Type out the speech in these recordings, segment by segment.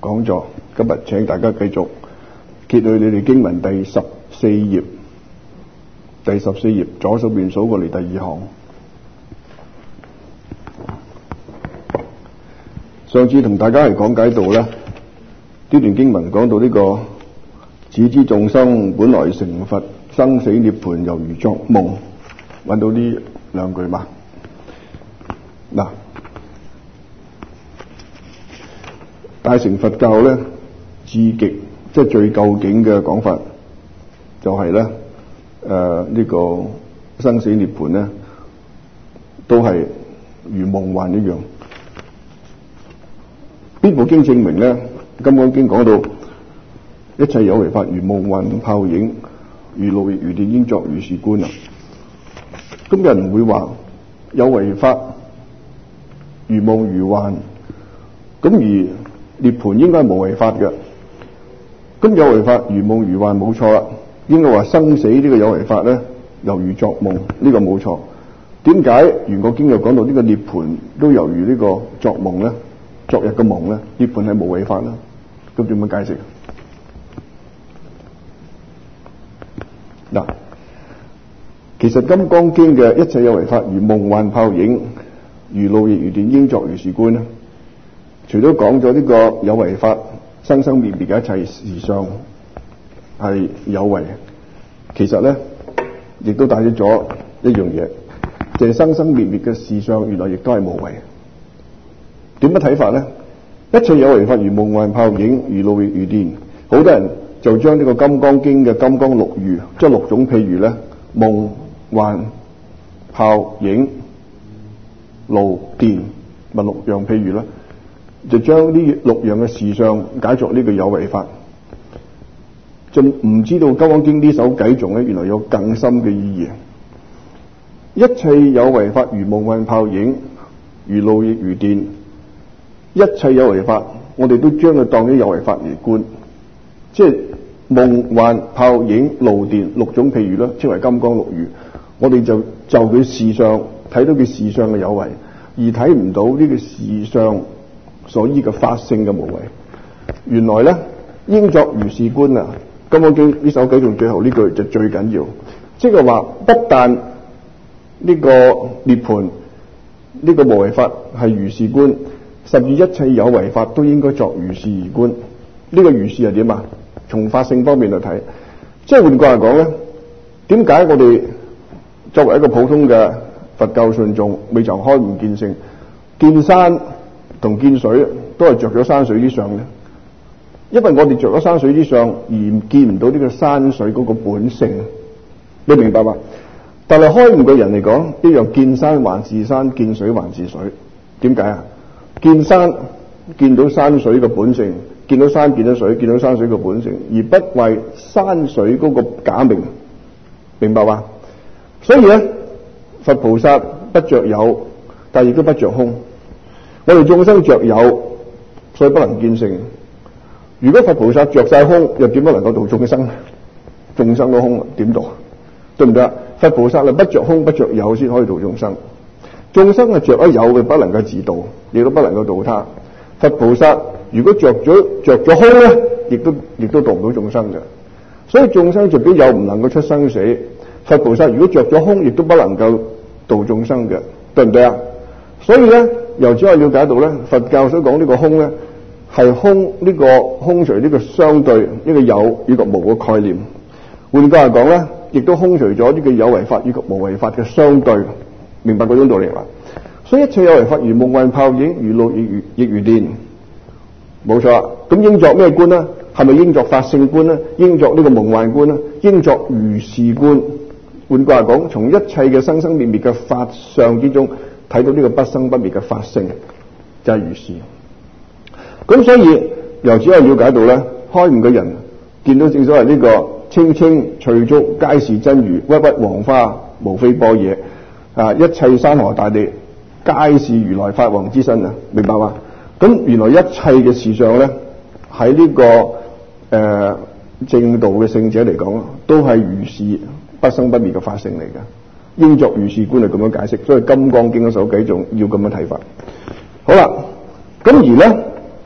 講座。今日請大家繼續揭去你哋經文第14頁，第14頁左手邊數過嚟第2行。上次同大家係講解到咧，呢段經文講到呢個只知眾生本來成佛，生死涅槃猶如作夢，揾到呢兩句嘛？嗱，大乘佛教咧，至極即係最究竟嘅講法，就係咧呢個生死涅槃咧，都係如夢幻一樣。邊部經證明咧？《金剛經》講到一切有為法如夢幻泡影，如露亦如電，應作如是觀啊！咁有人會話有為法如夢如幻，咁而涅槃應該係無為法嘅。咁有為法如夢如幻冇錯啦，應該話生死呢個有為法咧，猶如作夢，呢個冇錯。點解《圓覺經》又講到呢個涅槃都猶如呢個作夢咧？昨日嘅夢咧，涅槃係無為法啦。咁點樣解釋？嗱，其實《金剛經》嘅一切有為法如夢幻泡影，如露亦如電，應作如是觀咧。除咗講咗呢個有為法生生滅滅嘅一切事相係有為，其實咧亦都帶咗一樣嘢，就係生生滅滅嘅事相原來亦都係無為。點樣睇法咧？一切有為法如夢幻泡影，如露亦如電。好多人就將呢個《金剛經》嘅金剛六喻，即係六種譬如咧，夢幻泡影露電，咪六樣譬如啦，就將呢六樣嘅事相解作呢個有為法，就唔知道《金剛經》呢首偈頌咧，原來有更深嘅意義。一切有為法如夢幻泡影，如露亦如電。一切有為法，我哋都將佢當咗有為法嚟觀，即係夢幻泡影露電六種譬如啦，稱為金剛六喻。我哋就佢事相睇到佢事相嘅有為，而睇唔到呢個事相所依嘅法性嘅無為。原來咧，應作如是觀啊！《金剛經》呢首偈仲最後呢句就最緊要，即係話不但呢個涅槃呢個無為法係如是觀，甚至一切有為法都應該作如是而觀。呢個如是係點啊？從法性方面嚟睇，即係換句話講咧，點解我哋作為一個普通嘅佛教信眾，未曾開悟見性，見山同見水都係着咗山水之相咧？因為我哋着咗山水之相而見唔到呢個山水嗰個本性，你明白嘛？但係開悟嘅人嚟講，一樣見山還是山，見水還是水。點解啊？見山見到山水嘅本性，見到山見到水，見到山水嘅本性，而不為山水嗰個假名，明白嘛？所以咧，佛菩薩不着有，但亦都不着空。我哋眾生着有，所以不能見性。如果佛菩薩着晒空，又點樣能夠度眾生？眾生都空，點度？對唔對啊？佛菩薩係不着空不着有先可以度眾生。眾生係着咗有嘅，不能夠自度，亦都不能夠度他。佛菩薩如果着咗空咧，亦都度唔到眾生嘅。所以眾生着咗有唔能夠出生死，佛菩薩如果着咗空，亦都不能夠度眾生嘅，對唔對啊？所以咧，由此可以了解到咧，佛教所講呢個空咧，係空呢個空除呢個相對呢個有與及無嘅概念。換句話講咧，亦都空除咗呢個有為法與及無為法嘅相對。明白嗰種道理啦。所以一切有為法如夢幻泡影，如露亦如電，冇錯啦。咁應作咩觀呢？係咪應作法性觀呢？應作呢個夢幻觀呢？應作如是觀。換句話講，從一切嘅生生滅滅嘅法相之中，睇到呢個不生不滅嘅法性，就係如是。咁所以由此可以了解到咧，開悟嘅人見到正所謂呢個青青翠竹皆是真如，鬱鬱黃花無非般若。一切山河大地皆是如來法王之身啊！明白嘛？咁原來一切嘅事相咧，喺呢個正道嘅聖者嚟講，都係如是不生不滅嘅法性嚟嘅。應作如是觀係咁樣解釋，所以《金剛經》嗰首偈仲要咁樣睇法。好啦，咁而咧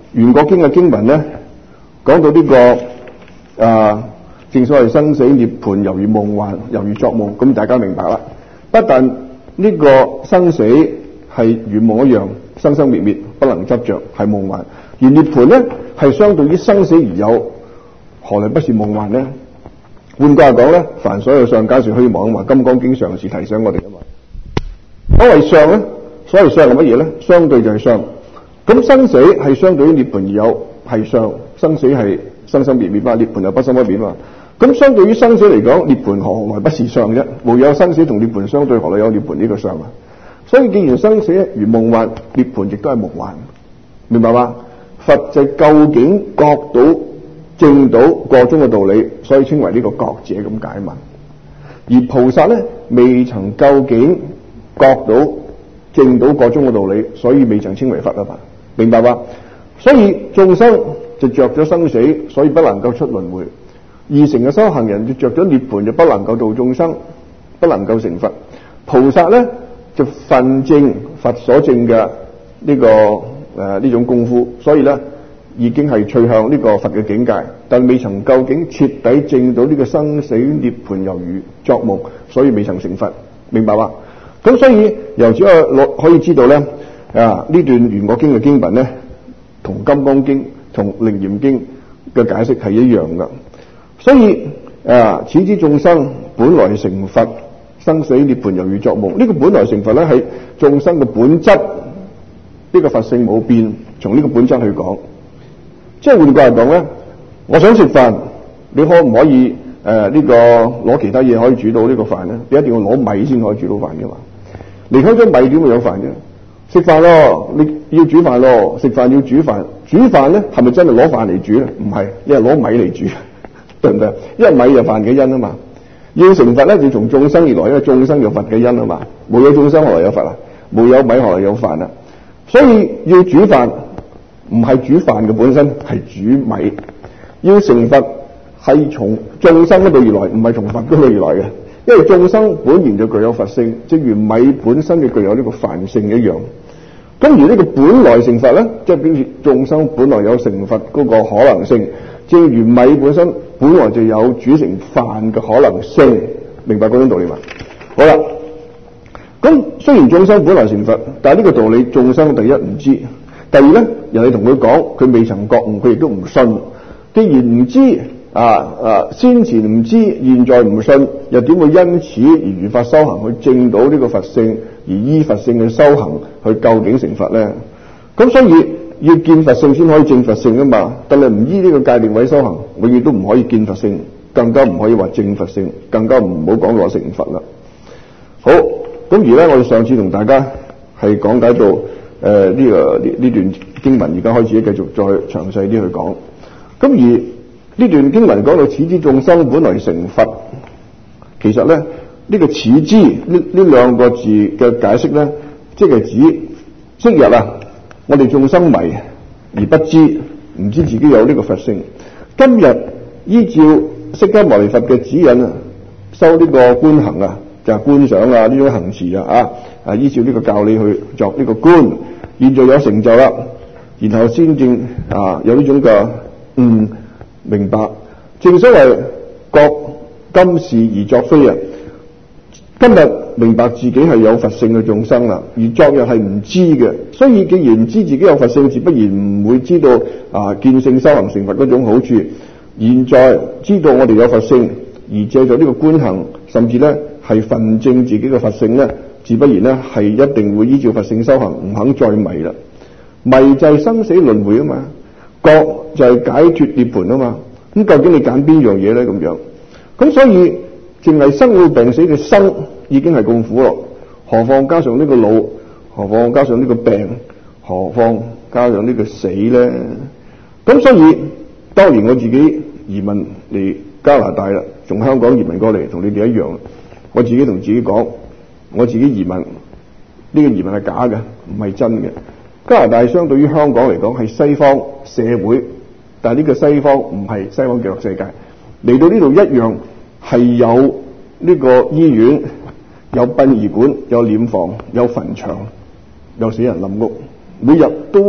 袁國經嘅經文咧，講到呢個正所謂生死涅槃猶如夢幻，猶如作夢，咁大家明白啦。不但呢個生死係如夢一樣，生生滅滅，不能執着，係夢幻；而涅槃咧係相對於生死而有，何來不是夢幻呢？換句話講咧，凡所有相，皆是虛妄啊嘛。金剛經常時提醒我哋啊嘛。所謂相咧，所謂相係乜嘢咧？相對就係相。咁生死係相對於涅槃而有，係相。生死係生生滅滅嘛，涅槃又不生不滅嘛。咁相對於生死嚟講，涅槃何來不是相啫？無有生死同涅槃相對，何來有涅槃呢個相啊？所以既然生死如夢幻，涅槃亦都係夢幻，明白嗎？佛就究竟覺到證到個中嘅道理，所以稱為呢個覺者咁解嘛。而菩薩咧未曾究竟覺到證到個中嘅道理，所以未曾稱為佛啊嘛，明白嗎？所以眾生就着咗生死，所以不能夠出輪迴。二乘嘅修行人就着咗涅槃，就不能夠度眾生，不能夠成佛。菩薩咧就分證佛所證嘅呢個呢種功夫，所以咧已經係趨向呢個佛嘅境界，但未曾究竟徹底證到呢個生死涅槃猶如作夢，所以未曾成佛，明白嗎？咁所以由此可以知道咧，呢段袁國經嘅經文咧，同金剛經、同楞嚴經嘅解釋係一樣噶。所以此之眾生本來成佛，生死涅槃猶如作夢。呢個本來成佛咧係眾生嘅本質，呢個佛性冇變，從呢個本質去講。即係換句話講咧，我想食飯，你可唔可以呢個攞其他嘢可以煮到呢個飯咧？你一定要攞米先可以煮到飯嘅嘛。離開咗米點會有飯嘅？食飯咯，你要煮飯咯，食飯要煮飯。煮飯咧係咪真係攞飯嚟煮咧？唔係，因為攞米嚟煮。對唔對？因為米就飯嘅因啊嘛，要成佛咧就從眾生而來，因為眾生有佛嘅因啊嘛。冇有眾生何來有佛啊？冇有米何來有飯啊？所以要煮飯唔係煮飯嘅本身，係煮米。要成佛係從眾生嗰度而來，唔係從佛嗰度而來嘅。因為眾生本然就具有佛性，正如米本身嘅具有呢個梵性一樣。咁而呢個本來成佛咧，即係表示眾生本來有成佛嗰個可能性。正如米本身本來就有煮成飯嘅可能性，明白嗰種道理嘛？好啦，咁雖然眾生本來成佛，但係呢個道理眾生第一唔知，第二咧，人哋同佢講，佢未曾覺悟，佢亦都唔信。既然唔知先前唔知，現在唔信，又點會因此而如法修行去證到呢個佛性，而依佛性嘅修行去究竟成佛咧？咁所以要見佛性先可以證佛性啊嘛，但係唔依呢個界定位修行，永遠都唔可以見佛性，更加唔可以話證佛性，更加唔好講話成佛啦。好，咁而咧，我哋上次同大家係講解到呢段經文，而家開始繼續再詳細啲去講。咁而呢段經文講到此之眾生本來成佛，其實咧呢個此之呢兩個字嘅解釋咧，即係指昔日我哋眾生迷而不知，唔知自己有呢個佛性。今日依照釋迦牟尼佛嘅指引修呢個觀行就係觀想呢種行持依照呢個教理去作呢個觀，現在有成就啦，然後先正有呢種嘅明白。正所謂覺今是而作非今日明白自己係有佛性嘅眾生啦，而昨日係唔知嘅，所以既然知自己有佛性，自不然唔會知道見性修行成佛嗰種好處。現在知道我哋有佛性，而借助呢個觀行，甚至咧係分證自己嘅佛性咧，自不然咧係一定會依照佛性修行，唔肯再迷啦。迷就係生死輪迴啊嘛，覺就係解脫涅槃啊嘛。咁究竟你揀邊樣嘢咧？咁樣咁所以淨係生老病死嘅生已經係咁苦咯，何況加上呢個老，何況加上呢個病，何況加上呢個死咧？咁所以當年我自己移民嚟加拿大啦，從香港移民過嚟，同你哋一樣。我自己同自己講，我自己移民呢個移民係假嘅，唔係真嘅。加拿大相對於香港嚟講係西方社會，但係呢個西方唔係西方極樂世界。嚟到呢度一樣係有呢個醫院，有殯儀館，有殮房，有墳場，有死人冧屋，每日都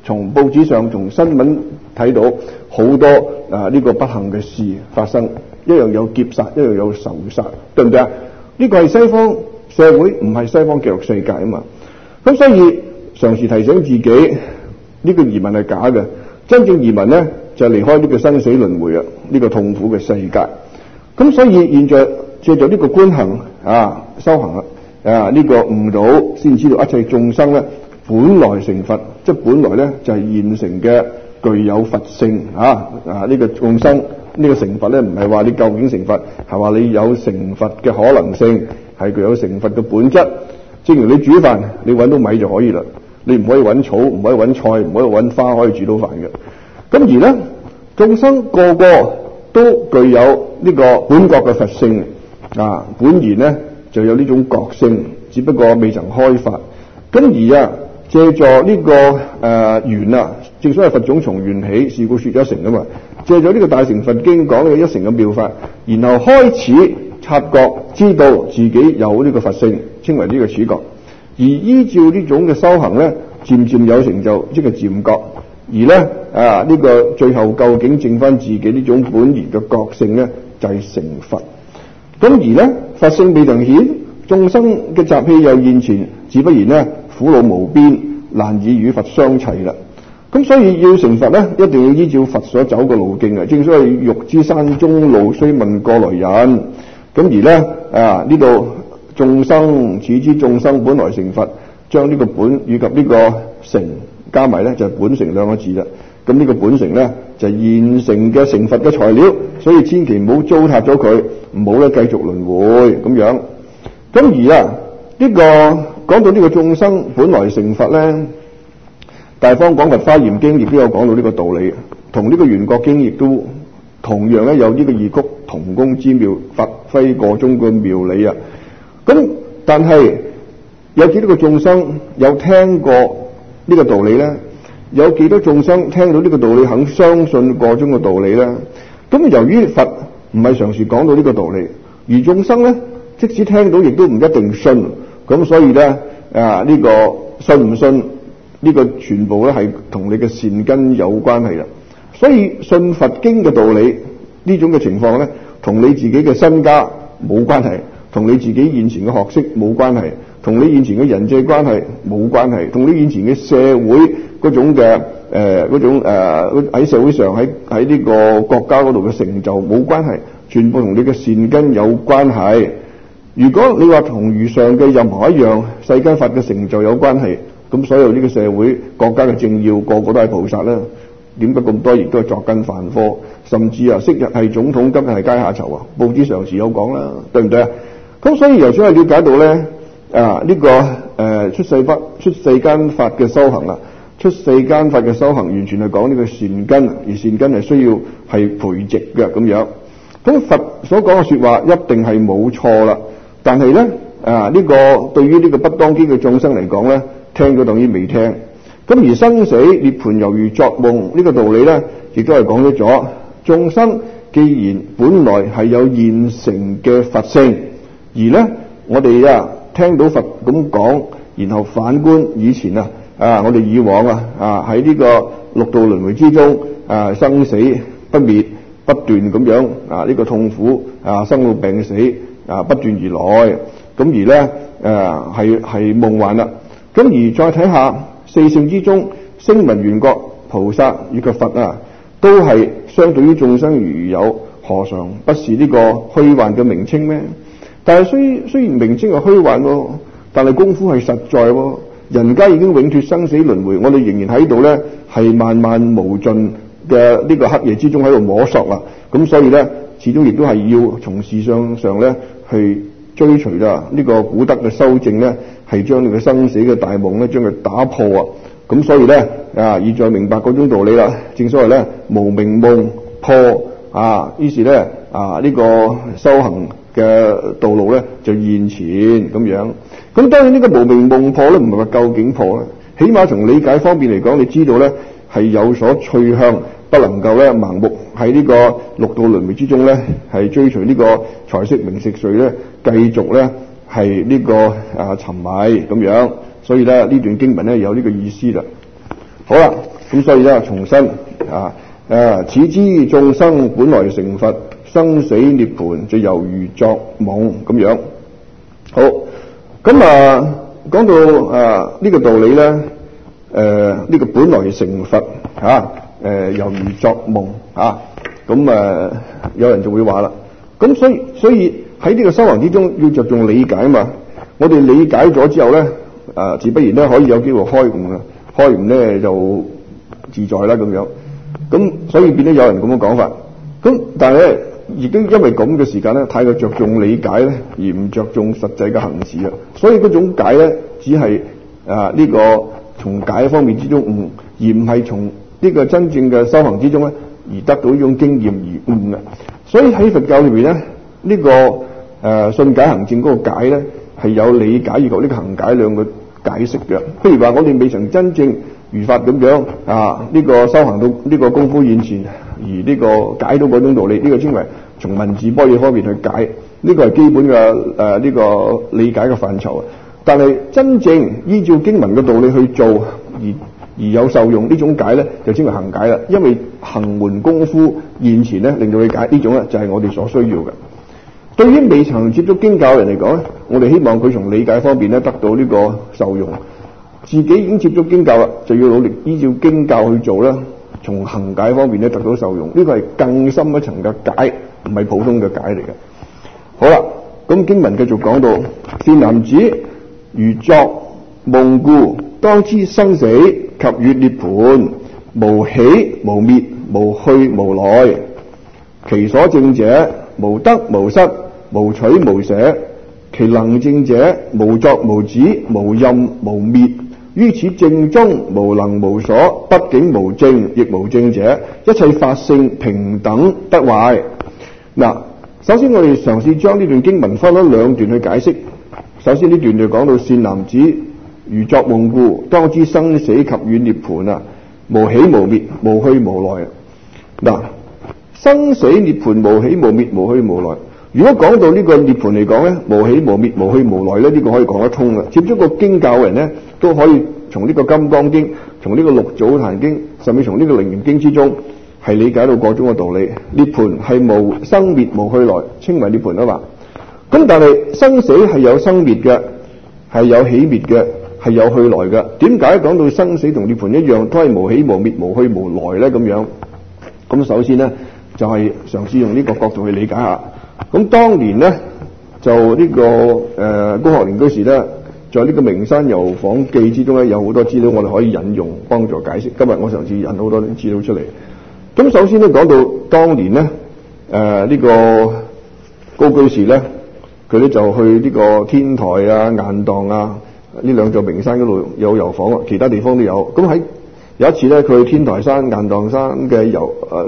從報紙上、從新聞睇到好多呢個不幸嘅事發生，一樣有劫殺，一樣有仇殺，對唔對啊？呢個係西方社會，唔係西方記錄世界啊嘛。咁所以常時提醒自己，呢個移民係假嘅，真正移民咧就係離開呢個生死輪迴啊，呢個痛苦嘅世界。咁所以現在借助呢個觀行修行呢個悟道，先知道一切眾生咧本來成佛，即係本來咧就係現成嘅具有佛性呢個眾生呢個成佛咧，唔係話你究竟成佛，係話你有成佛嘅可能性，係具有成佛嘅本質。正如你煮飯，你揾到米就可以啦，你唔可以揾草，唔可以揾菜，唔可以揾花可以煮到飯嘅。咁而咧眾生個個都具有呢個本覺嘅佛性本然咧就有呢種覺性，只不過未曾開發。咁而借助呢個緣正所謂佛種從緣起，是故說一乘啊嘛。借助呢個大乘佛經講嘅一乘嘅妙法，然後開始察覺，知道自己有呢個佛性，稱為呢個處覺。而依照呢種嘅修行咧，漸漸有成就，即係漸覺。而咧呢個最後究竟證翻自己呢種本然嘅覺性咧，就係成佛。咁而咧佛性未能顯，眾生嘅習氣又現前，自不然咧苦惱無邊，難以與佛相齊啦。咁所以要成佛咧，一定要依照佛所走嘅路徑啊！正所謂欲知山中路，須問過來人。咁而咧呢度眾生始知眾生本來成佛，將呢個本以及呢個成加埋咧就係本成兩個字啦。咁呢個本成咧就係現成嘅成佛嘅材料，所以千祈唔好糟蹋咗佢，唔好咧繼續輪迴咁樣。咁而呢個講到呢個眾生本來成佛咧，大方廣佛華嚴經亦都有講到呢個道理，同呢個圓覺經亦都同樣咧有呢個異曲同工之妙，發揮個中嘅妙理啊。咁但係有幾多個眾生有聽過呢個道理咧？有幾多眾生聽到呢個道理肯相信個中嘅道理咧？咁由於佛唔係常時講到呢個道理，而眾生咧即使聽到亦都唔一定信，咁所以咧呢個信唔信呢個全部咧係同你嘅善根有關係啦。所以信佛經嘅道理呢種嘅情況咧，同你自己嘅身家冇關係，同你自己現前嘅學識冇關係，同你現前嘅人際關係冇關係，同你現前嘅社會嗰種嘅喺社會上喺呢個國家嗰度嘅成就冇關係，全部同你嘅善根有關係。如果你話同如上嘅任何一樣世間法嘅成就有關係，咁所有呢個社會國家嘅政要個個都係菩薩啦，點解咁多亦都係作奸犯科，甚至昔日係總統，今日係階下囚啊！報紙上時有講啦，對唔對啊？咁所以由此可以了解到咧呢個出世間法嘅修行啦，出世間法嘅修行完全係講呢個善根，而善根係需要係培植嘅咁樣。咁佛所講嘅說話一定係冇錯啦，但係咧呢個對於呢個不當機嘅眾生嚟講咧，聽咗等於未聽。咁而生死涅槃猶如作夢呢個道理咧，亦都係講咗眾生既然本來係有現成嘅佛性，而咧我哋聽到佛咁講，然後反觀以前我哋以往喺呢個六道輪迴之中生死不滅，不斷咁樣呢個痛苦生老病死不斷而來，咁而咧係夢幻啦。咁而再睇下四聖之中，聲聞緣覺菩薩以及佛都係相對於眾生如有，何嘗不是呢個虛幻嘅名稱咩？但係雖然名稱係虛幻喎，但係功夫係實在喎。人家已經永脫生死輪迴，我哋仍然喺度咧係漫漫無盡嘅呢個黑夜之中喺度摸索啦。咁所以咧，始終亦都係要從事上咧去追隨呢個古德嘅修正咧，係將你嘅生死嘅大夢咧將佢打破啊！咁所以咧現在明白嗰種道理啦。正所謂咧無明夢破於是咧呢個修行嘅道路咧就現前咁樣。咁當然呢個無明夢破咧唔係話究竟破啦，起碼從理解方面嚟講，你知道咧係有所趨向，不能夠咧盲目喺呢個六道輪迴之中咧係追隨呢個財色名食睡咧繼續咧係呢個沉迷咁樣。所以咧呢段經文咧有呢個意思啦。好啦。 咁所以咧重申此之眾生本來成佛，生死涅槃就猶如作夢咁樣。好，咁講到呢個道理咧，呢個本來成佛猶如作夢咁有人就會話啦，咁所以喺呢個修行之中要着重理解啊嘛。我哋理解咗之後咧，自不然咧可以有機會開悟啦，開悟咧就自在啦咁樣。咁所以變咗有人咁嘅講法。咁但係咧，亦都因為咁嘅時間咧，太過着重理解咧，而唔着重實際嘅行事啦。所以嗰種解咧，只係呢個從解方面之中悟，而唔係從呢個真正嘅修行之中咧而得到呢種經驗而悟嘅。所以喺佛教裏邊咧，呢個信解行證嗰個解咧係有理解以及呢個行解兩個解釋嘅。譬如話我哋未曾真正如法咁樣呢個修行到呢個功夫現前，而呢個解到嗰種道理，呢個稱為從文字般若方面去解，呢個係基本嘅呢個理解嘅範疇。但係真正依照經文嘅道理去做而有受用呢種解咧，就稱為行解啦。因為行門功夫現前咧，令到佢解呢種咧，就係我哋所需要嘅。對於未曾接觸經教嘅人嚟講咧，我哋希望佢從理解方面咧得到呢個受用。自己已經接觸經教啦，就要努力依照經教去做啦，從行解方面咧得到受用。呢個係更深一層嘅解，唔係普通嘅解嚟嘅。好啦，咁經文繼續講到：善男子，如作夢故，當知生死及於涅槃，無起無滅，無去無來。其所證者，無得無失，無取無捨。其能證者，無作無止，無任無滅。於此證中，無能無所，不竟無證，亦無證者，一切法性平等不壞。嗱，首先我哋嘗試將呢段經文分咗兩段去解釋。首先呢段就講到善男子，如作夢故，當知生死及於涅槃無起無滅，無去無來。嗱，生死涅槃無起無滅，無去無來。如果講到呢個涅槃嚟講咧，無起無滅，無去無來咧，呢個可以講得通嘅。接觸過經教嘅人咧，都可以從呢個金剛經、從呢個六祖壇經，甚至從呢個楞嚴經之中，係理解到各種嘅道理。涅槃係無生滅無去來，稱為涅槃啊嘛。咁但係生死係有生滅嘅，係有起滅嘅，係有去來嘅。點解講到生死同涅槃一樣，都係無起無滅、無去無來咧？咁樣，咁首先咧就係嘗試用呢個角度去理解下。咁當年咧就呢個高學年居士咧，在呢個名山遊訪記之中咧，有好多資料我哋可以引用幫助解釋。今日我嘗試引好多啲資料出嚟。咁首先咧講到當年咧呢個高居士咧，佢咧就去呢個天台雁蕩呢兩座名山嗰度有遊訪，其他地方都有。咁喺有一次咧，佢去天台山、雁蕩山嘅遊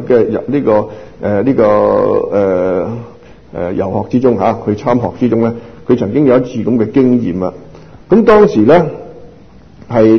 學之中去參學之中咧，佢曾經有一次咁嘅經驗啊。咁當時咧係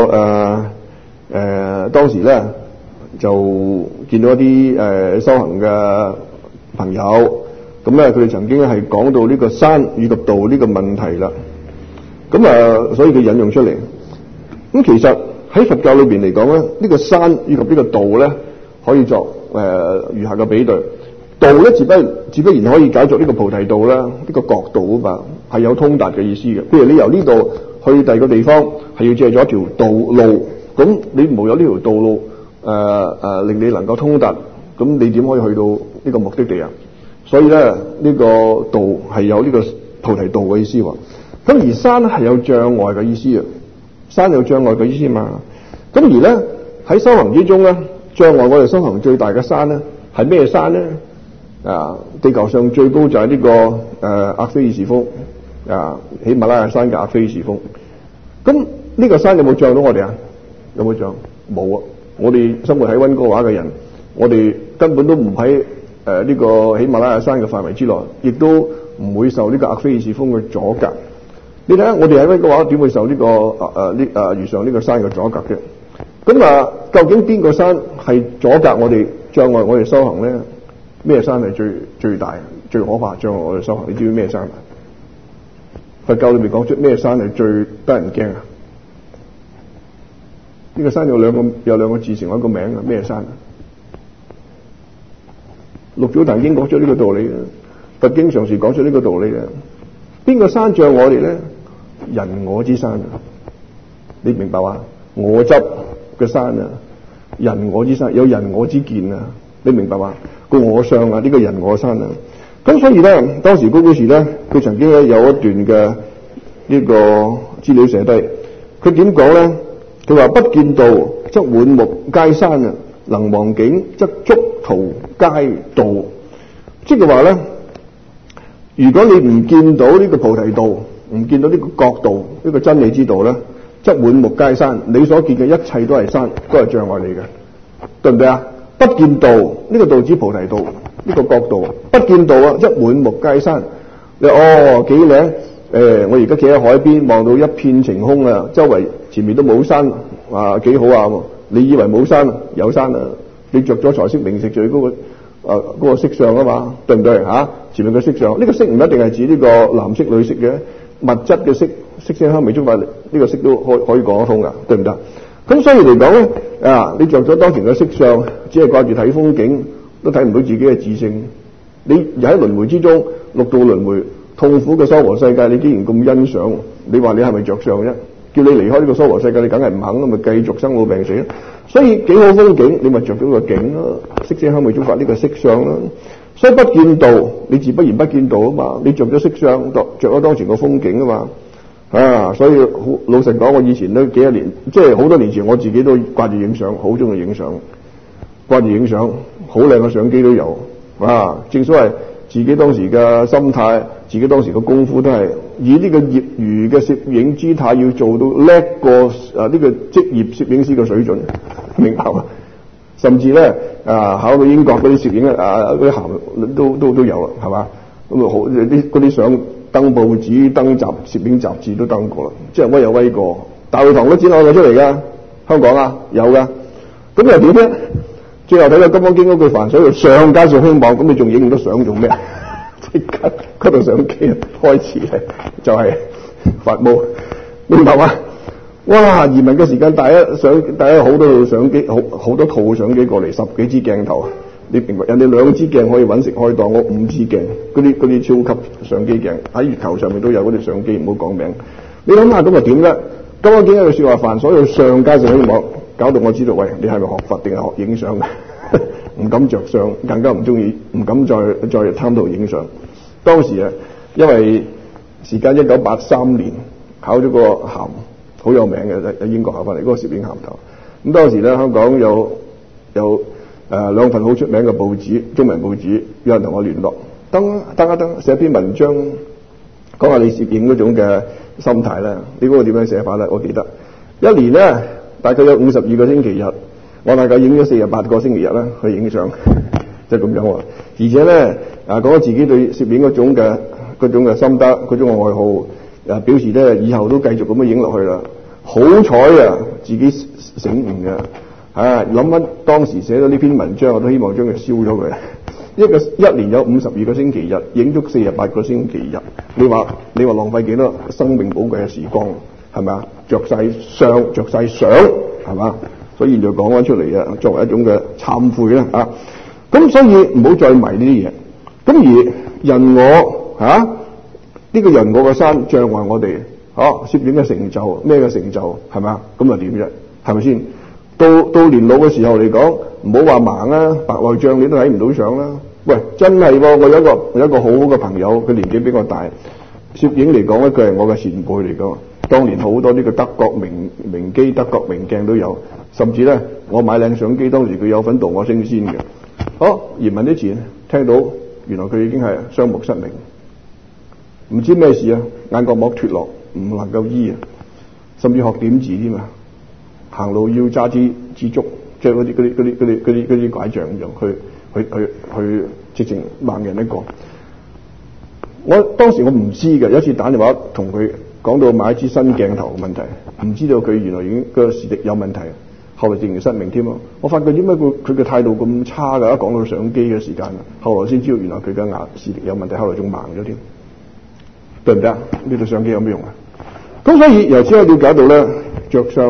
當時咧就見到一啲修行嘅朋友，咁咧佢哋曾經係講到呢個山與及道呢個問題啦。咁所以佢引用出嚟。咁其實喺佛教裏邊嚟講咧，呢個山與及呢個道咧，可以作如下嘅比對。道咧自不然可以解作呢個菩提道啦，呢個覺道啊嘛，係有通達嘅意思嘅。譬如你由呢度去第二個地方，係要借咗一條道路，咁你冇有呢條道路令你能夠通達，咁你點可以去到呢個目的地啊？所以咧呢個道係有呢個菩提道嘅意思喎。咁而山係有障礙嘅意思啊，山有障礙嘅意思嘛。咁而咧喺修行之中咧，障礙我哋修行最大嘅山咧係咩山咧？地球上最高就係呢個阿非爾士峰，喜馬拉雅山嘅阿非爾士峰。咁呢個山有冇障到我哋啊？有冇障？冇啊！我哋生活喺溫哥華嘅人，我哋根本都唔喺呢個喜馬拉雅山嘅範圍之內，亦都唔會受呢個阿非爾士峰嘅阻隔。你睇下，我哋喺溫哥華點會受呢個遇上呢個山嘅阻隔嘅？咁究竟邊個山係阻隔我哋、障礙我哋修行咧？咩山係最大、最可怕障礙我哋修行？你知唔知咩山？佛教裏面講出咩山係最得人驚啊？ 呢個山有兩個字成為一個名啊，咩山啊？六祖曾經講出呢個道理嘅，佛經常時講出呢個道理嘅。邊個山障我哋咧？人我之山啊！你明白話？我執嘅山啊，人我之山，有人我之見啊！你明白話？個我相啊，呢個人我山啊！咁所以咧，當時高居士咧，佢曾經咧有一段嘅呢個資料寫低，佢點講咧？佢話不見道則滿目皆山啊，能忘境則觸途皆道。即係話咧，如果你唔見到呢個菩提道，唔見到呢個覺道，呢個真理之道咧，則滿目皆山。你所見嘅一切都係山，都係障礙你嘅，對唔對啊？不見道，呢個道指菩提道，呢個覺道。不見道啊，則滿目皆山。你幾靚？我而家企喺海邊，望到一片晴空啊，周圍前面都冇山啊，幾好啊！你以為冇山，有山啊！你着咗財色名食最高嘅嗰個色相啊嘛，對唔對啊？前面嘅色相，呢個色唔一定係指呢個男色女色嘅，物質嘅色，色聲香味觸法，呢個色都可以講得通噶，對唔對？咁所以嚟講咧，你着咗當前嘅色相，只係掛住睇風景，都睇唔到自己嘅自性。你又喺輪迴之中，六道輪迴痛苦嘅娑婆世界，你竟然咁欣賞，你話你係咪着相啫？叫你離開呢個娑婆世界，你梗係唔肯，咁咪繼續生老病死。所以幾好風景，你咪着咗個景咯，色聲香味觸法呢個色相啦。所以不見道，你自不然不見道啊嘛。你着咗色相，着咗當前個風景啊嘛。所以老實講，我以前都幾多年，即係好多年前，我自己都掛住影相，好中意影相，掛住影相，好靚嘅相機都有。正所謂自己當時嘅心態，自己當時嘅功夫都係以呢個業餘嘅攝影姿態，要做到叻過呢個職業攝影師嘅水準，明白嘛？甚至咧考到英國嗰啲攝影嗰啲函都有啦，係嘛？咁好啲相登報紙、登攝影雜誌都登過啦，即係威有威過。大會堂都展覽咗出嚟噶，香港有噶。咁又點咧？最後睇到《金剛經》嗰句凡所欲上皆是虛妄，咁你仲影唔到相做咩？即刻嗰部相機開始就係發夢，明白嘛？哇！移民嘅時間帶好多套相機，好多套相機過嚟，10幾支鏡頭，你明白？人哋2支鏡可以揾食開檔，我5支鏡，嗰啲超級相機鏡喺月球上面都有嗰啲相機，唔好講名。你諗下咁又點咧？《金剛經》一句說話，凡所欲上皆是虛妄，搞到我知道，喂，你係咪學佛定係學影相嘅？唔敢着相，更加唔中意，唔敢再貪圖影相。當時因為時間1983年考咗個銜，好有名嘅喺英國考翻嚟嗰個攝影銜頭。咁當時咧，香港有2份好出名嘅報紙，中文報紙，有人同我聯絡，登寫篇文章，講下你攝影嗰種嘅心態咧。你嗰個點樣寫法咧？我記得一年咧大概有52個星期日，我大概影咗48個星期日啦去影相，即係咁樣喎。而且咧講自己對攝影嗰種嘅心得，嗰種嘅愛好，表示咧以後都繼續咁樣影落去啦。好彩自己醒悟嘅，諗翻當時寫咗呢篇文章，我都希望將佢燒咗佢。一年有52個星期日，影足48個星期日，你話浪費幾多生命寶貴嘅時光，係咪啊？着晒相，係嘛？所以現在講翻出嚟作為一種嘅懺悔啦咁所以唔好再迷呢啲嘢。咁而人我呢個人我嘅山障礙我哋攝影嘅成就，咩嘅成就係咪啊？咁又點啫？係咪先？到年老嘅時候嚟講，唔好話盲啦，白內障你都睇唔到相啦。喂，真係我有一個好好嘅朋友，佢年紀比我大，攝影嚟講咧，佢係我嘅前輩嚟㗎。當年好多呢個德國名機、德國名鏡都有，甚至咧我買靚相機，當時佢有份導我升仙嘅。移民之前聽到原來佢已經係雙目失明，唔知咩事眼角膜脫落，唔能夠醫甚至學點字添行路要揸支竹，即係嗰啲拐杖去直情盲人一個。當時我唔知嘅，有一次打電話同佢講到買一支新鏡頭嘅問題，唔知道佢原來已經個視力有問題，後來證明失明添。我發覺點解佢嘅態度咁差㗎？一講到相機嘅時間，後來先知道原來佢嘅視力有問題，後來仲盲咗添，對唔對啊？呢套相機有咩用啊？咁所以由此可以了解到咧，着相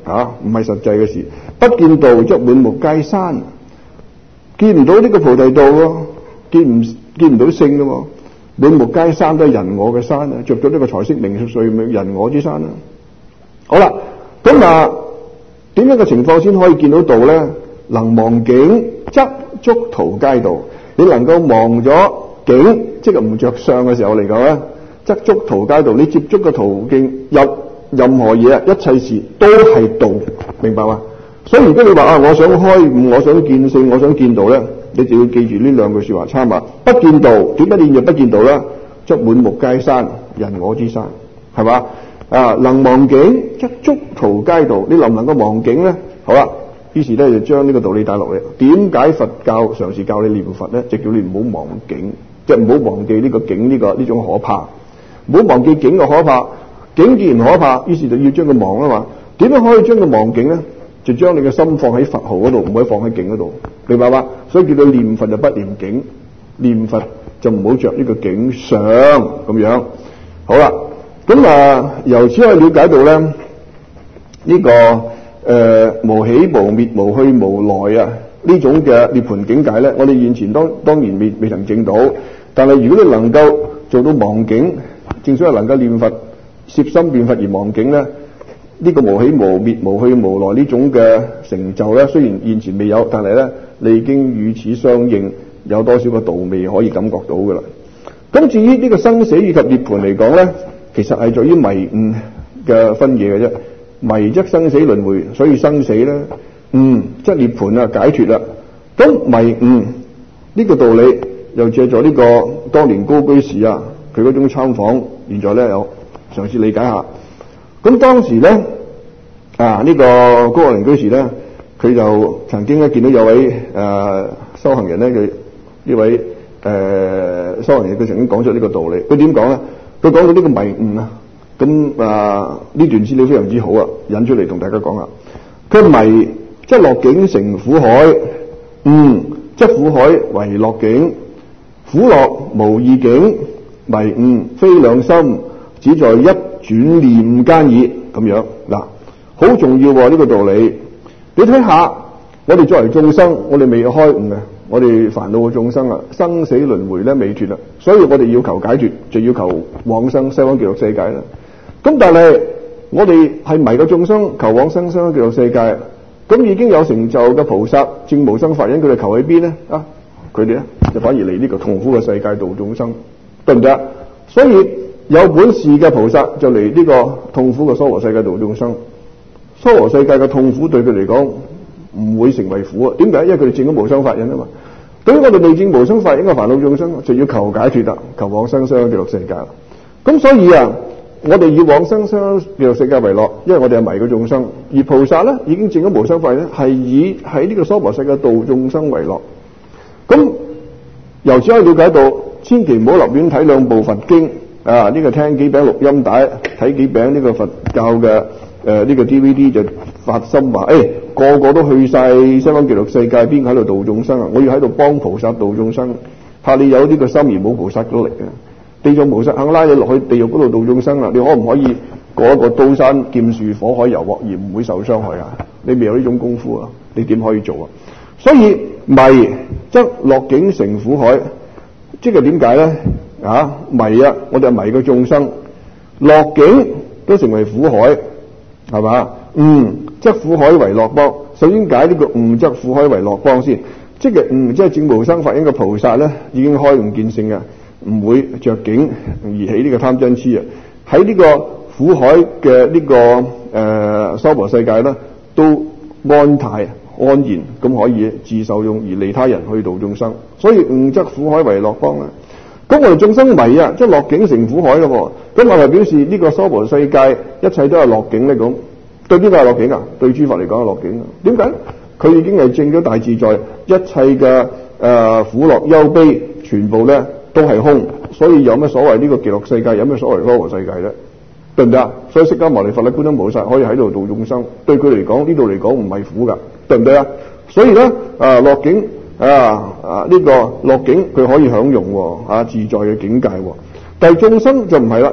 唔係實際嘅事。不見道則滿目皆山，見唔到呢個菩提道喎，見唔到聖咯喎，滿目皆山都係人我嘅山啊，着咗呢個財色名食睡咪人我之山啦。好啦，咁點樣嘅情況先可以見到道咧？能忘境則觸途皆道。你能夠忘咗境，即係唔着相嘅時候嚟講咧，則觸途皆道。你接觸嘅途徑任何嘢一切事都係道，明白嘛？所以如果你話我想開悟，我想見性，我想見道咧，你就要記住呢兩句說話參考。不見道，點解你若不見道咧？則滿目皆山，人我之山，係嘛？能忘境則觸途皆道。你能唔能夠忘境咧？好啦，於是咧就將呢個道理帶落嚟。點解佛教嘗試教你念佛咧？就叫你唔好忘境，即係唔好忘記呢個境呢種可怕，唔好忘記境嘅可怕。境既然可怕，於是就要將佢忘啊嘛。點樣可以將佢忘境咧？就將你嘅心放喺佛號嗰度，唔可以放喺境嗰度，明白嘛？所以叫佢念佛就不念境，念佛就唔好着呢個境相咁樣。好啦，咁由此可以了解到咧呢個無起無滅無去無來呢種嘅涅槃境界咧，我哋現前當然未曾證到，但係如果你能夠做到忘境，正所謂能夠念佛攝心念佛而忘境咧，呢個無起無滅無去無來呢種嘅成就咧，雖然現前未有，但係咧你已經與此相應，有多少個道味可以感覺到噶啦。咁至於呢個生死以及涅槃嚟講咧，其實係在於迷悟嘅分野嘅啫。迷則生死輪迴，所以生死咧，即係涅槃解脫啦。咁迷悟呢個道理又借助呢個當年高居士佢嗰種參訪，現在咧有嘗試理解下。咁當時咧呢個高學寧居士咧，佢就曾經咧見到有位修行人咧，佢呢位修行人佢曾經講出呢個道理。佢點講咧？佢講到呢個迷悟咁呢段資料非常之好引出嚟同大家講下。佢迷則樂境成苦海，悟則苦海為樂境，苦樂無二境，迷悟非兩心，只在一轉念間矣。咁樣嗱，好重要呢個道理。你睇下，我哋作為眾生，我哋未開悟嘅，我哋煩惱嘅眾生生死輪迴咧未脫啦，所以我哋要求解脫，就要求往生西方極樂世界啦。咁但係我哋係迷個眾生求往生西方極樂世界，咁已經有成就嘅菩薩證無生法忍，佢哋求喺邊咧？佢哋咧就反而嚟呢個痛苦嘅世界度眾生，對唔對啊？所以有本事嘅菩薩就嚟呢個痛苦嘅娑婆世界度眾生。娑婆世界嘅痛苦對佢嚟講唔會成為苦點解？因為佢哋證咗無生法忍啊嘛。對於我哋未證無生法忍嘅煩惱眾生，就要求解脫啦，求往生西方極樂世界。咁所以我哋以往生西方極樂世界為樂，因為我哋係迷個眾生，而菩薩咧已經證咗無生法忍，係以喺呢個娑婆世界度眾生為樂。咁由此可以了解到，千祈唔好立亂睇兩部佛經呢個聽幾餅錄音帶，睇幾餅呢個佛教嘅呢個 DVD 就發心話個個都去晒西方極樂世界，邊個喺度度眾生我要喺度幫菩薩度眾生，怕你有呢個心而冇菩薩嘅力地藏菩薩肯拉你落去地獄嗰度度眾生你可唔可以過一個刀山劍樹火海油鑊而唔會受傷害你未有呢種功夫你點可以做所以迷則樂境成苦海，即係點解咧？迷我哋係迷個眾生，樂境都成為苦海，係嘛？則苦海為樂邦。首先解呢個悟則苦海為樂邦先，即係即係證無生法忍嘅菩薩咧，已經開悟見性唔會着境而起呢個貪嗔癡喺呢個苦海嘅呢個娑婆世界咧，都安泰安然咁可以自受用而利他人去度眾生，所以悟則苦海為樂邦咁我哋眾生迷即係樂境成苦海咯。咁我哋表示呢個娑婆世界一切都係樂境咧。咁對邊個係樂境對諸佛嚟講係樂境點解？佢已經係證咗大自在，一切嘅苦樂憂悲全部咧都係空，所以有咩所謂呢個極樂世界？有咩所謂娑婆世界咧？對唔對啊？所以釋迦牟尼佛咧、觀音菩薩可以喺度度眾生，對佢嚟講呢度嚟講唔係苦噶，對唔對啊？所以咧樂境呢個樂境佢可以享用自在嘅境界但係眾生就唔係啦。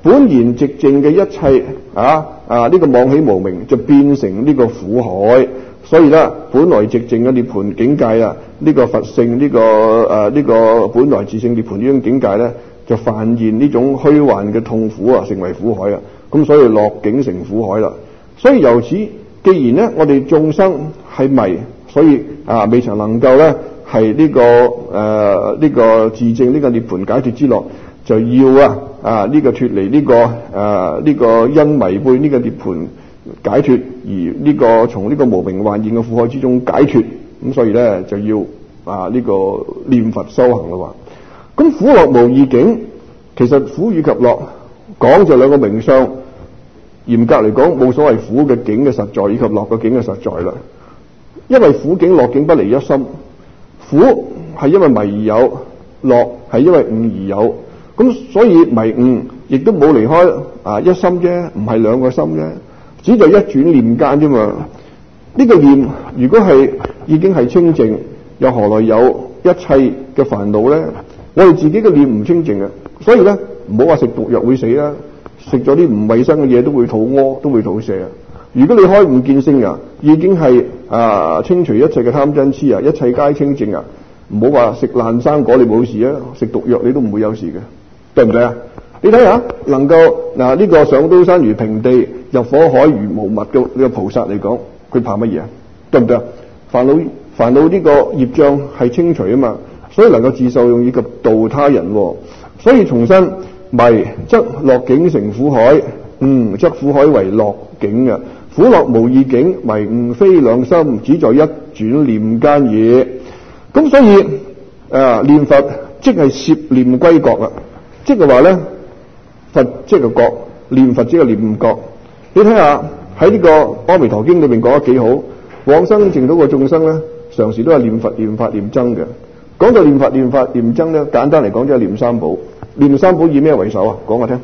本然寂靜嘅一切呢個妄起無明就變成呢個苦海。所以咧，本來寂靜嘅涅槃境界呢個佛性呢個本來自性涅槃呢種境界咧，就泛現呢種虛幻嘅痛苦成為苦海咁所以落境成苦海啦。所以由此，既然咧我哋眾生係迷，所以未曾能夠咧係呢個自證呢個涅槃解脫之樂，就要呢個脫離呢個因迷背呢個涅槃解脫，而呢個從呢個無明幻現嘅苦海之中解脫。咁所以咧就要呢個念佛修行啦。咁苦樂無二境，其實苦與及樂講就兩個名相。嚴格嚟講，冇所謂苦嘅境嘅實在以及樂嘅境嘅實在啦。因為苦境樂境不離一心，苦係因為迷而有，樂係因為悟而有。咁所以迷悟亦都冇離開一心啫，唔係兩個心啫，只在一轉念間啫嘛。呢個念如果係已經係清淨，又何來有一切嘅煩惱咧？我哋自己嘅念唔清淨啊，所以咧唔好話食毒藥會死啦，食咗啲唔衛生嘅嘢都會肚屙，都會肚瀉啊。如果你開悟見性已經係清除一切嘅貪嗔癡一切皆清淨唔好話食爛生果你冇事食毒藥你都唔會有事嘅，對唔對啊？你睇下能夠呢個上刀山如平地，入火海如無物嘅呢個菩薩嚟講，佢怕乜嘢啊？對唔對啊？煩惱呢個業障係清除啊嘛，所以能夠自受用以及度他人所以重申迷則樂境成苦海，則苦海為樂境苦樂無二境，迷悟非兩心，只在一轉念間也。咁所以念佛即係攝念歸覺即係話咧，佛即係覺，念佛即係念覺。你睇下喺呢個阿彌陀經裏面講得幾好，往生淨土個眾生咧，常時都係念佛念法念僧嘅。講到念佛念法念僧咧，簡單嚟講就係念三寶。念三寶以咩為首講我聽。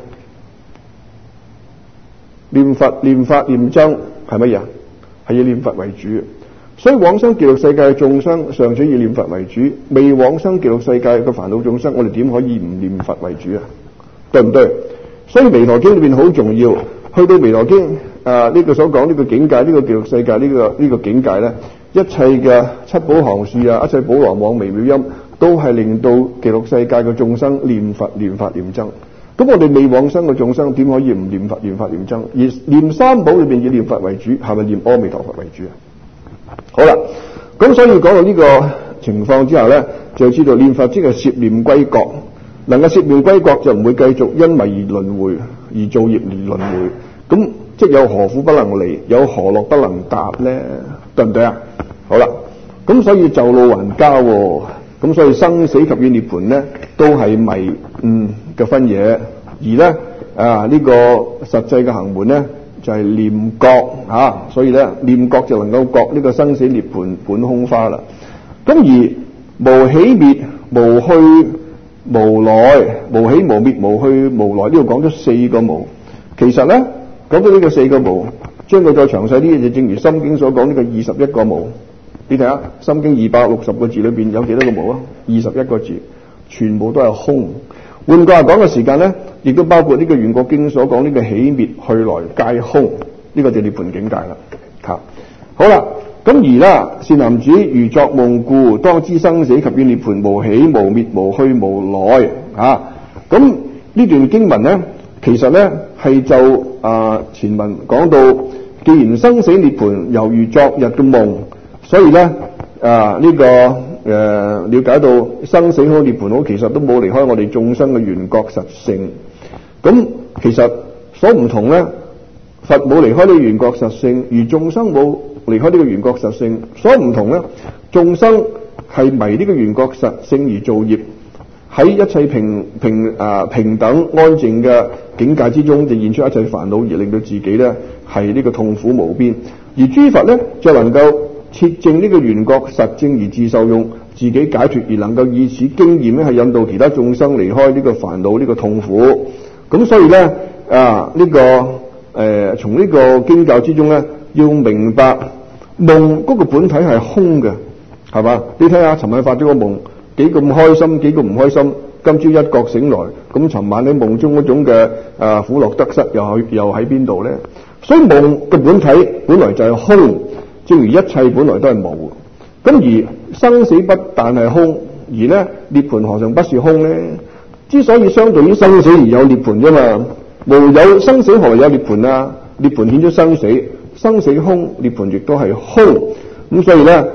念佛念法念僧係乜嘢？係以念佛為主。所以往生極樂世界嘅眾生尚且以念佛為主，未往生極樂世界嘅煩惱眾生，我哋點可以唔念佛為主對唔對？所以彌陀經裏面好重要，去到彌陀經呢個所講呢個境界，呢個極樂世界呢個境界咧，一切嘅七寶行樹一切寶羅網微妙音，都係令到極樂世界嘅眾生念佛念法念僧。咁我哋未往生嘅眾生點可以唔念佛念法念僧？而念三寶裏邊以念佛為主，係咪念阿彌陀佛為主好啦，咁所以講到呢個情況之後咧，就知道念佛即係攝念歸覺，能夠攝念歸覺就唔會繼續因迷而輪迴，而造業而輪迴。咁即有何苦不能離，有何樂不能達咧？對唔對啊？好啦，咁所以就路還交咁所以生死及與涅槃咧，都係迷悟嘅分野。而咧呢個實際嘅行門咧，就係念覺所以咧念覺就能夠覺呢個生死涅槃本空花啦。咁而無起滅無去無來，無起無滅無去無來，呢度講咗四個無。其實咧講到呢個四個無，將佢再詳細啲，就正如心經所講呢個21個無。你睇下心經260個字裏邊有幾多個無21個字，全部都係空。換句話講嘅時間咧，亦都包括呢個圓覺經所講呢個起滅去來皆空，呢個就涅槃境界啦。好啦，咁而啦，善男子如作夢故，當知生死及與涅槃無起無滅無去無來咁呢段經文咧，其實咧係就前文講到，既然生死涅槃猶如昨日嘅夢，所以咧了解到生死好涅槃好，其實都冇離開我哋眾生嘅緣覺實性。咁其實所唔同咧，佛冇離開呢個緣覺實性，而眾生冇離開呢個緣覺實性。所唔同咧，眾生係迷呢個緣覺實性而造業，喺一切平等安靜嘅境界之中，就現出一切煩惱，而令到自己咧係呢個痛苦無邊。而諸佛咧就能夠徹證呢個緣覺實證而自受用，自己解脫，而能夠以此經驗咧係引導其他眾生離開呢個煩惱呢個痛苦。咁所以咧從呢個經教之中咧，要明白夢嗰個本體係空嘅，係嘛？你睇下尋晚發咗個夢幾咁開心，幾咁唔開心， 今朝一覺醒來，咁尋晚喺夢中嗰種嘅苦樂得失又喺邊度咧？所以夢嘅本體本來就係空，正如一切本來都係無。咁而生死不但係空，而咧涅槃何嘗不是空咧？之所以相對於生死而有涅槃啫嘛，無有生死何有涅槃啊？涅槃顯咗生死，生死空，涅槃亦都係空。咁所以咧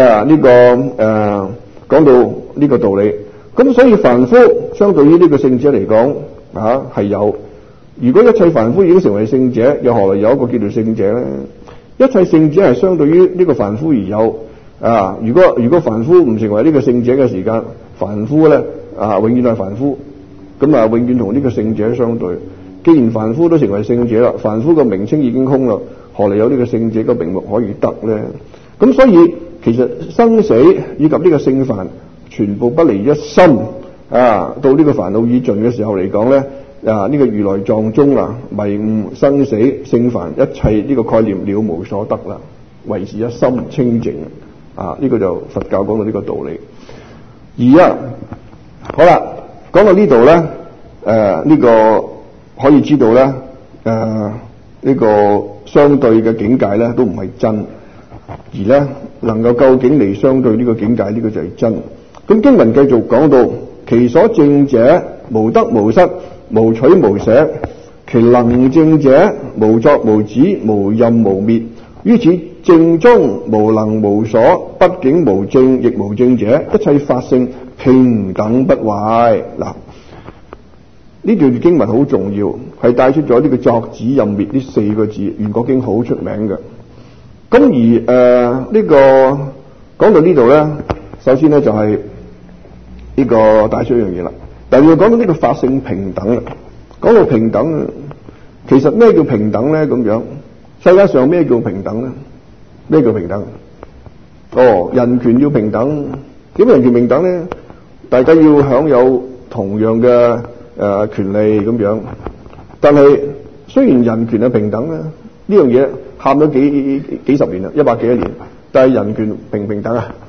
講到呢個道理，咁所以凡夫相對於呢個聖者嚟講係有。如果一切凡夫已經成為聖者，又何來有一個叫做聖者咧？一切聖者係相對於呢個凡夫而有。如果凡夫唔成為呢個聖者嘅時間，凡夫咧永遠係凡夫，咁永遠同呢個聖者相對。既然凡夫都成為聖者啦，凡夫個名稱已經空啦，何來有呢個聖者嘅名目可以得咧？咁所以其實生死以及呢個聖凡全部不離一心到呢個煩惱已盡嘅時候嚟講咧，呢個如來藏中迷悟生死聖凡一切呢個概念了無所得啦，唯是一心清淨。呢個就佛教講到呢個道理。好啦，講到呢度咧，呢個可以知道咧，呢個相對嘅境界咧都唔係真，而咧能夠究竟嚟相對呢個境界，呢個就係真。咁經文繼續講到，其所證者無得無失，無取無捨，其能證者無作無止，無任無滅。於此證中無能無所，不竟無證亦無證者，一切法性平等不壞。嗱，呢段經文好重要，係帶出咗呢個作止任滅呢4個字，圓覺經好出名嘅。咁而呢個講到呢度咧，首先咧就係呢個帶出一樣嘢啦。但係要講到呢個法性平等啦，講到平等，其實咩叫平等咧？咁樣世界上咩叫平等咧？咩叫平等？人權要平等，點人權平等咧？大家要享有同樣嘅權利咁樣。但係雖然人權係平等咧，呢樣嘢喊咗幾十年啦，100幾年，但係人權平唔平等啊？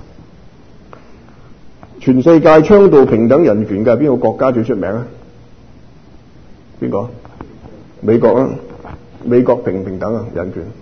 全世界倡導平等人權嘅邊個國家最出名啊？邊個？美國啊！美國平唔平等啊？人權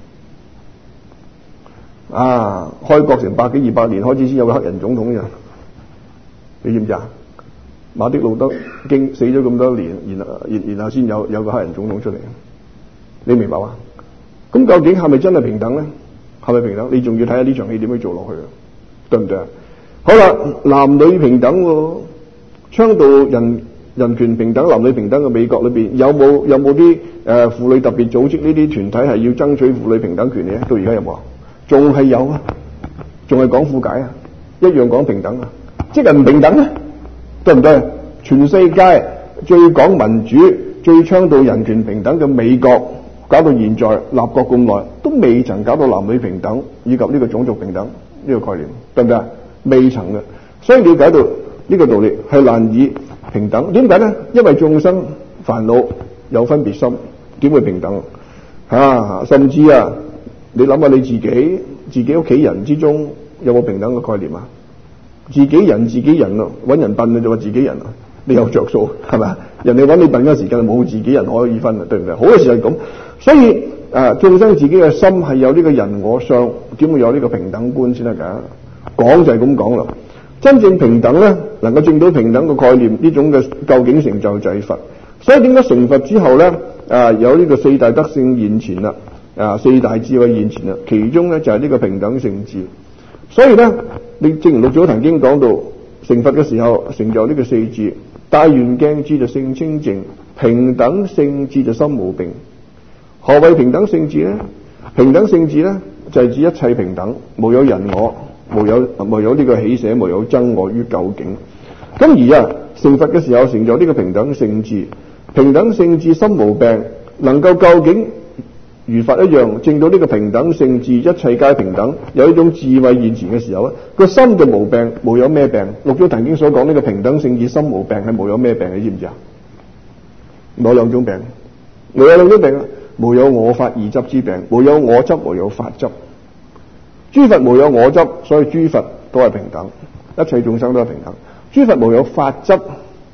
開國成100幾200年，開始先有個黑人總統咋？你知唔知啊？馬丁路德經死咗咁多年，然後先有個黑人總統出嚟。你明白嘛？咁究竟係咪真係平等咧？係咪平等？你仲要睇下呢場戲點樣做落去啊？對唔對啊？好啦，男女平等倡導人權平等、男女平等嘅美國裏邊有冇啲婦女特別組織呢啲團體係要爭取婦女平等權利咧？到而家有冇啊？仲係有啊？仲係講婦解啊？一樣講平等啊？即係唔平等咧？對唔對？全世界最講民主、最倡導人權平等嘅美國，搞到現在立國咁耐，都未曾搞到男女平等以及呢個種族平等呢個概念，對唔對啊？未曾嘅。所以了解到呢個道理係難以平等。點解咧？因為眾生煩惱有分別心，點會平等甚至你諗下你自己屋企人之中有冇平等嘅概念啊？自己人揾人笨你就話自己人啊，你有着數係咪？人哋揾你笨嘅時間冇自己人可以分啊，對唔對？好多時係咁，所以眾生自己嘅心係有呢個人我相，點會有呢個平等觀先得噶？講就係咁講啦。真正平等咧，能夠證到平等嘅概念，呢種嘅究竟成就係佛。所以點解成佛之後咧有呢個4大德性現前啦，4大智慧現前啦，其中咧就係呢個平等聖智。所以咧，你正如六祖壇經講到，成佛嘅時候成就呢個4智，大圓鏡智就性清淨，平等聖智就心無病。何謂平等聖智咧？平等聖智咧就係指一切平等，無有人我，無有呢個喜捨，無有憎我於究竟。咁而成佛嘅時候成就呢個平等聖智，平等聖智心無病，能夠究竟如佛一樣證到呢個平等聖智，一切皆平等，有一種智慧現前嘅時候咧，個心就無病，無有咩病。六祖壇經所講呢個平等聖智心無病係無有咩病，你知唔知啊？冇兩種病，無有兩種病，無有我法二執之病，無有我執，無有法執。諸佛無有我執，所以諸佛都係平等，一切眾生都係平等。諸佛無有法執，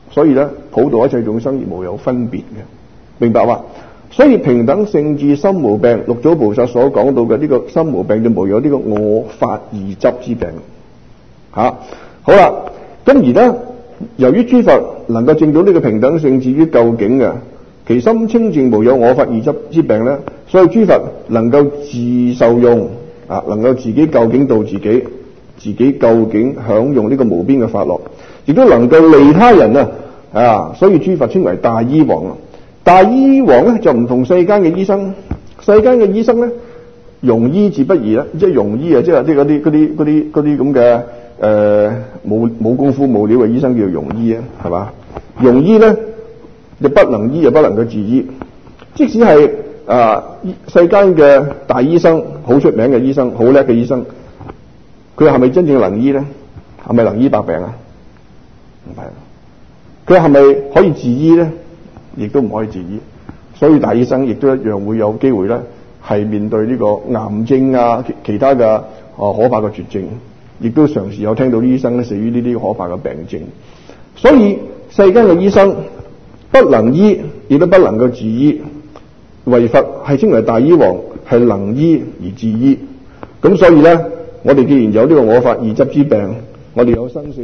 所以咧普度一切眾生而無有分別嘅，明白嘛？所以平等聖智心無病，六祖菩薩所講到嘅呢個心無病就無有呢個我法二執之病。好啦，咁而咧由於諸佛能夠證到呢個平等聖智於究竟嘅，其心清淨無有我法二執之病咧，所以諸佛能夠自受用能夠自己究竟到自己究竟享用呢個無邊嘅法樂，亦都能夠利他人所以諸佛稱為大醫王。大醫王咧就唔同世間嘅醫生，世間嘅醫生咧庸醫治不易啦，即係庸醫即係啲嗰啲咁嘅冇功夫冇料嘅醫生叫庸醫係嘛？庸醫咧就不能醫又不能夠治醫，即使係世間嘅大醫生，好出名嘅醫生，好叻嘅醫生，佢係咪真正能醫咧？係咪能醫百病啊？唔係。佢係咪可以治醫咧？亦都唔可以治醫。所以大醫生亦都一樣會有機會咧，係面對呢個癌症其他嘅可怕嘅絕症，亦都常時有聽到啲醫生咧死於呢啲可怕嘅病症。所以世間嘅醫生不能醫，亦都不能夠治醫，唯佛係稱為大醫王，係能醫而治醫。咁所以咧，我哋既然有呢個我法二執之病，我哋有生死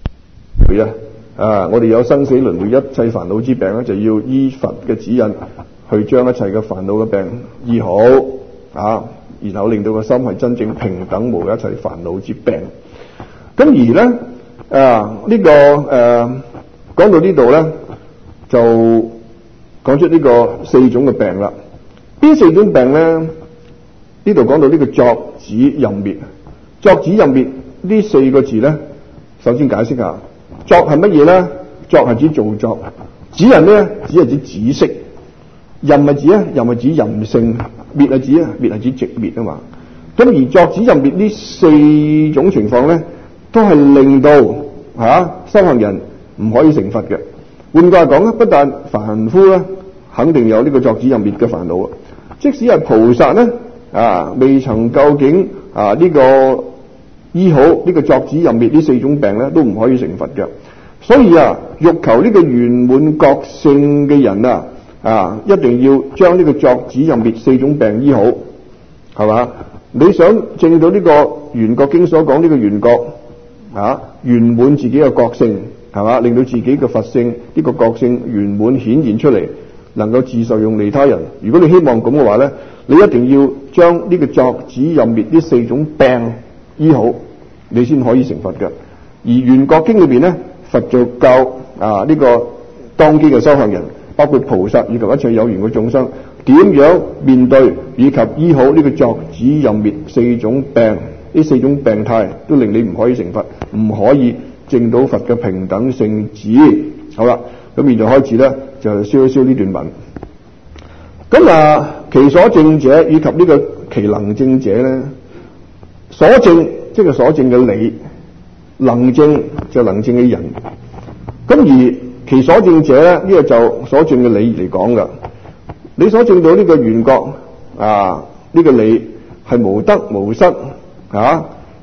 我哋有生死輪迴一切煩惱之病咧，就要依佛嘅指引去將一切嘅煩惱嘅病醫好然後令到個心係真正平等無一切煩惱之病。咁而咧講到呢度咧，就講出呢個四種嘅病啦。邊四種病咧？呢度講到呢個作止任滅。作止任滅呢四個字咧，首先解釋下。作係乜嘢咧？作係指造作，止係咩？止係指止息，任係指任係指任性，滅係指滅係指寂滅啊嘛。咁而作止任滅呢四種情況咧，都係令到修行人唔可以成佛嘅。換句話講咧，不但凡夫咧肯定有呢個作止任滅嘅煩惱，即使係菩薩咧未曾究竟呢個醫好呢個作止任滅呢四種病咧，都唔可以成佛嘅。所以欲求呢個圓滿覺性嘅人一定要將呢個作止任滅四種病醫好，係嘛？你想證到呢個圓覺經所講呢個圓覺圓滿自己嘅覺性，係嘛？令到自己嘅佛性呢個覺性圓滿顯現出嚟，能夠自受用利他人。如果你希望咁嘅話咧，你一定要將呢個作止任滅呢四種病醫好，你先可以成佛嘅。而圓覺經裏邊咧，佛就教呢個當機嘅修行人，包括菩薩以及一切有緣嘅眾生，點樣面對以及醫好呢個作止任滅四種病，呢四種病態都令你唔可以成佛，唔可以證到佛嘅平等聖智。好啦，咁現在開始咧，就燒一燒呢段文。咁其所證者以及呢個其能證者咧，所證即係所證嘅理，能證就能證嘅人。咁而其所證者咧，呢個就所證嘅理嚟講噶。你所證到呢個圓覺呢個理係無得無失換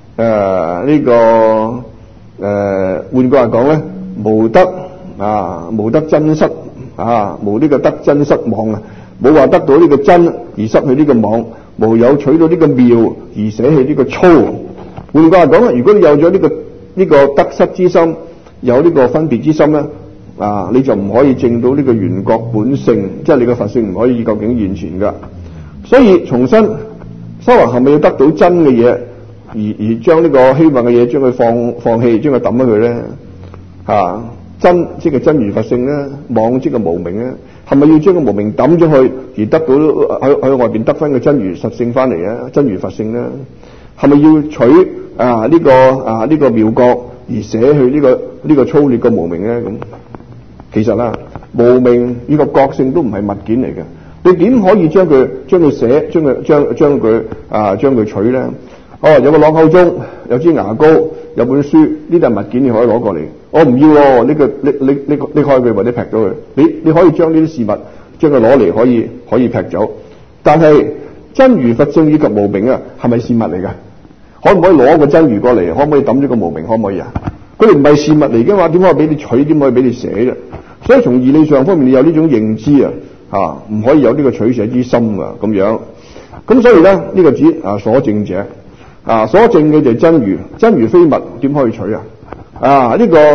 句話講咧，無得真失無呢個得真失妄冇話得到呢個真而失去呢個妄，無有取到呢個妙而捨棄呢個粗。換句話講，如果你有咗呢個得失之心，有呢個分別之心咧，你就唔可以證到呢個圓覺本性，即係你個佛性唔可以究竟現前噶。所以重申修行係咪要得到真嘅嘢，而將呢個希望嘅嘢將佢放棄，將佢抌咗佢咧？真即係真如佛性咧，妄即係無明咧，係咪要將個無明抌咗去，而得到喺外邊得翻個真如實性翻嚟啊？真如佛性咧，係咪要取呢個妙覺而捨去呢個粗劣嘅無明咧？咁其實無明呢個覺性都唔係物件嚟嘅，你點可以將佢捨，將佢取咧？有個朗口鐘，有支牙膏，有本書，呢啲係物件，你可以攞過嚟。我唔要喎，呢個你可以佢或者劈咗佢。你可以將呢啲事物將佢攞嚟，可以劈走。但係真如佛性以及無明係咪事物嚟㗎？可唔可以攞個真如過嚟？可唔可以抌咗個無明？可唔可以佢哋唔係事物嚟嘅嘛，點可以俾你取？點可以俾你捨啫？所以從義理上方面，你有呢種認知啊，唔可以有呢個取捨之心啊，咁樣。咁所以咧，呢個指所證者所證嘅就係真如，真如非物，點可以取啊？呢個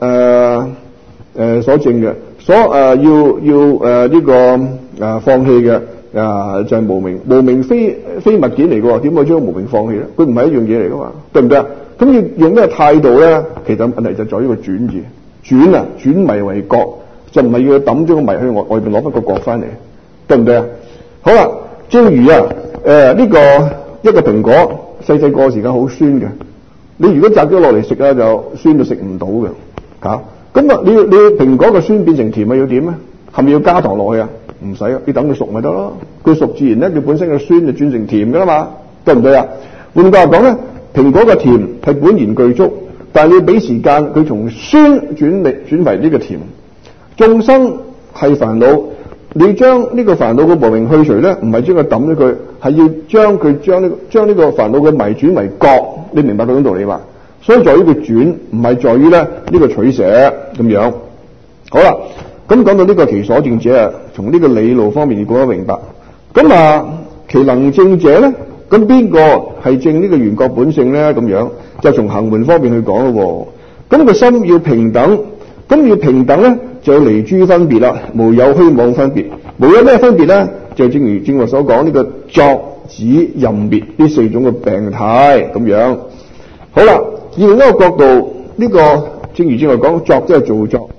所證嘅，要呢個放棄嘅就係無明，無明非物件嚟嘅，點可以將無明放棄咧？佢唔係一樣嘢嚟噶嘛，對唔對啊？咁要用咩態度咧？其實問題就在於個轉字，轉迷為覺，就唔係要抌咗個迷去外邊攞翻個覺翻嚟，對唔對啊？好啦，正如呢個一個蘋果細細個時間好酸嘅，你如果摘咗落嚟食就酸到食唔到嘅嚇。咁你蘋果嘅酸變成甜要點咧？係咪要加糖落去啊？唔使啊，你等佢熟咪得咯。佢熟自然咧，佢本身嘅酸就轉成甜噶啦嘛，對唔對啊？換句話講咧，蘋果嘅甜係本然具足，但係你要俾時間佢從酸轉為呢個甜。眾生係煩惱，你將呢個煩惱嘅無明去除咧，唔係將佢抌咗佢，係要將呢個煩惱嘅迷轉為覺。你明白嗰種道理嘛？所以在於佢轉，唔係在於咧呢個取捨咁樣。好啦，咁講到呢個其所證者從呢個理路方面你講得明白。咁其能證者咧，咁邊個係證呢個緣覺本性咧？咁樣就從行門方面去講咯。咁個心要平等，咁要平等咧，就要離諸分別啦，無有虛妄分別。無有咩分別咧？就正如正話所講呢個作、止、任、滅呢四種嘅病態咁樣。好啦，以另一個角度，呢個正如正話講作即係造作。